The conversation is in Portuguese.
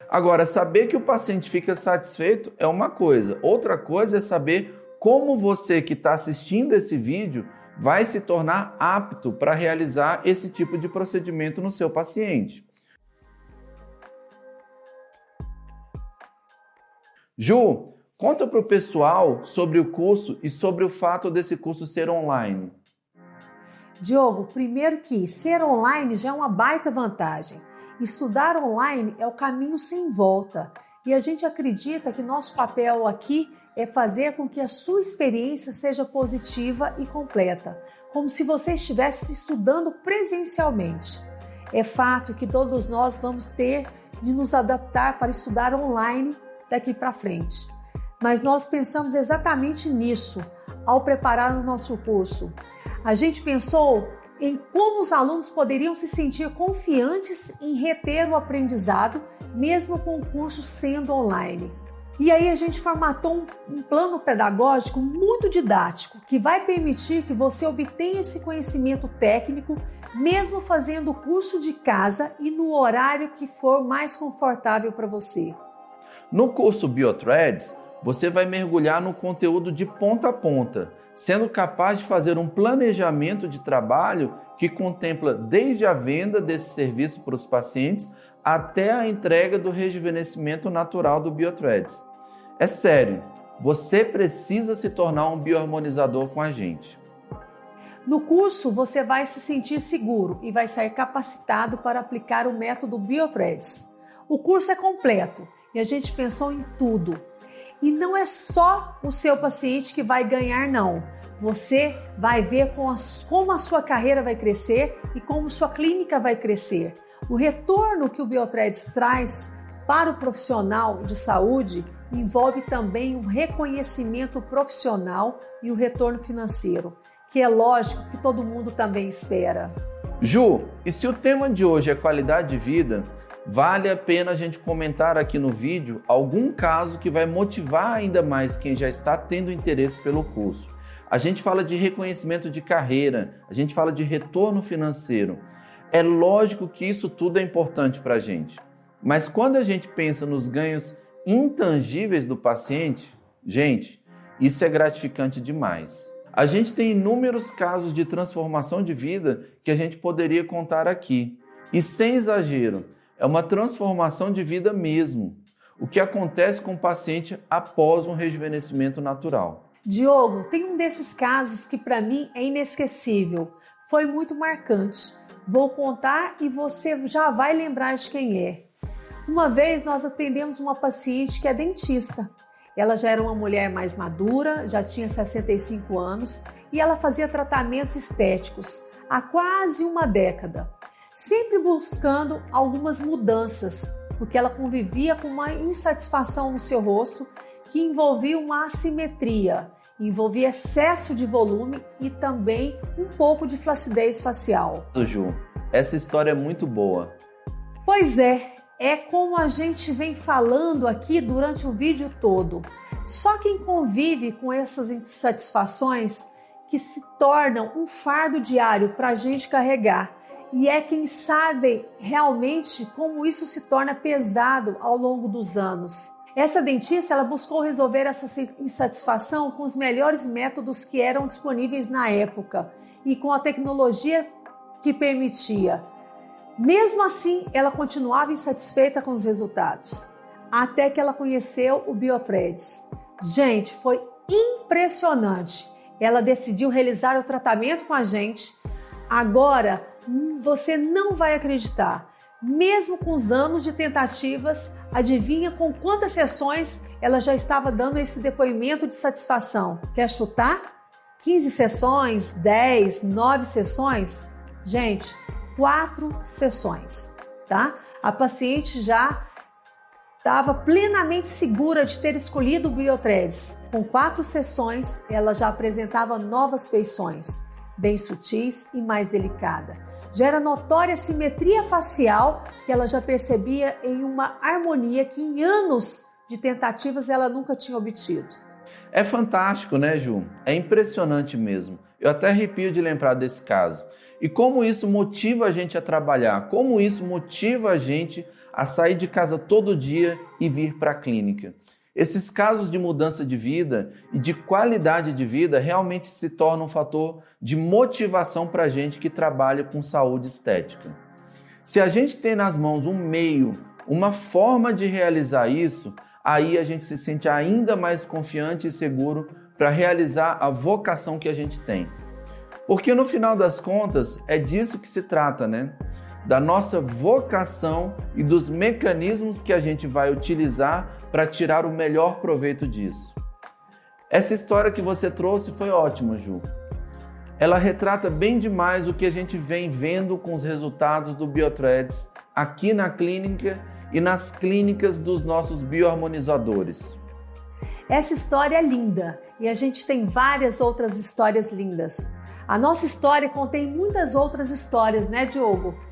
Agora, saber que o paciente fica satisfeito é uma coisa. Outra coisa é saber como você que está assistindo esse vídeo vai se tornar apto para realizar esse tipo de procedimento no seu paciente. Ju, conta para o pessoal sobre o curso e sobre o fato desse curso ser online. Diogo, primeiro que ser online já é uma baita vantagem. Estudar online é o caminho sem volta e a gente acredita que nosso papel aqui é fazer com que a sua experiência seja positiva e completa, como se você estivesse estudando presencialmente. É fato que todos nós vamos ter de nos adaptar para estudar online daqui para frente, mas nós pensamos exatamente nisso ao preparar o nosso curso. A gente pensou em como os alunos poderiam se sentir confiantes em reter o aprendizado, mesmo com o curso sendo online. E aí a gente formatou um plano pedagógico muito didático, que vai permitir que você obtenha esse conhecimento técnico, mesmo fazendo o curso de casa e no horário que for mais confortável para você. No curso BioThreads, você vai mergulhar no conteúdo de ponta a ponta, sendo capaz de fazer um planejamento de trabalho que contempla desde a venda desse serviço para os pacientes até a entrega do rejuvenescimento natural do BioThreads. É sério, você precisa se tornar um bioharmonizador com a gente. No curso, você vai se sentir seguro e vai sair capacitado para aplicar o método BioThreads. O curso é completo e a gente pensou em tudo. E não é só o seu paciente que vai ganhar, não. Você vai ver como a sua carreira vai crescer e como sua clínica vai crescer. O retorno que o BioThreads traz para o profissional de saúde envolve também um reconhecimento profissional e o retorno financeiro, que é lógico que todo mundo também espera. Ju, e se o tema de hoje é qualidade de vida, vale a pena a gente comentar aqui no vídeo algum caso que vai motivar ainda mais quem já está tendo interesse pelo curso. A gente fala de reconhecimento de carreira, a gente fala de retorno financeiro. É lógico que isso tudo é importante para a gente, mas quando a gente pensa nos ganhos intangíveis do paciente, gente, isso é gratificante demais. A gente tem inúmeros casos de transformação de vida que a gente poderia contar aqui. E sem exagero, é uma transformação de vida mesmo, o que acontece com o paciente após um rejuvenescimento natural. Diogo, tem um desses casos que para mim é inesquecível, foi muito marcante. Vou contar e você já vai lembrar de quem é. Uma vez nós atendemos uma paciente que é dentista. Ela já era uma mulher mais madura, já tinha 65 anos e ela fazia tratamentos estéticos há quase uma década, sempre buscando algumas mudanças, porque ela convivia com uma insatisfação no seu rosto que envolvia uma assimetria, envolvia excesso de volume e também um pouco de flacidez facial. Ju, essa história é muito boa. Pois é como a gente vem falando aqui durante o vídeo todo. Só quem convive com essas insatisfações que se tornam um fardo diário para a gente carregar. E é quem sabe realmente como isso se torna pesado ao longo dos anos. Essa dentista ela buscou resolver essa insatisfação com os melhores métodos que eram disponíveis na época e com a tecnologia que permitia. Mesmo assim, ela continuava insatisfeita com os resultados, até que ela conheceu o BioThreads. Gente, foi impressionante. Ela decidiu realizar o tratamento com a gente. Agora, você não vai acreditar. Mesmo com os anos de tentativas, adivinha com quantas sessões ela já estava dando esse depoimento de satisfação? Quer chutar? 15 sessões? 10? 9 sessões? Gente, 4 sessões, tá? A paciente já estava plenamente segura de ter escolhido o BioThreads. Com 4 sessões, ela já apresentava novas feições, bem sutis e mais delicada. Já era notória a simetria facial que ela já percebia em uma harmonia que em anos de tentativas ela nunca tinha obtido. É fantástico, né, Ju? É impressionante mesmo. Eu até arrepio de lembrar desse caso. E como isso motiva a gente a trabalhar, como isso motiva a gente a sair de casa todo dia e vir para a clínica. Esses casos de mudança de vida e de qualidade de vida realmente se tornam um fator de motivação para a gente que trabalha com saúde estética. Se a gente tem nas mãos um meio, uma forma de realizar isso, aí a gente se sente ainda mais confiante e seguro para realizar a vocação que a gente tem. Porque no final das contas é disso que se trata, né? Da nossa vocação e dos mecanismos que a gente vai utilizar para tirar o melhor proveito disso. Essa história que você trouxe foi ótima, Ju. Ela retrata bem demais o que a gente vem vendo com os resultados do Biothreads aqui na clínica e nas clínicas dos nossos bioharmonizadores. Essa história é linda e a gente tem várias outras histórias lindas. A nossa história contém muitas outras histórias, né, Diogo?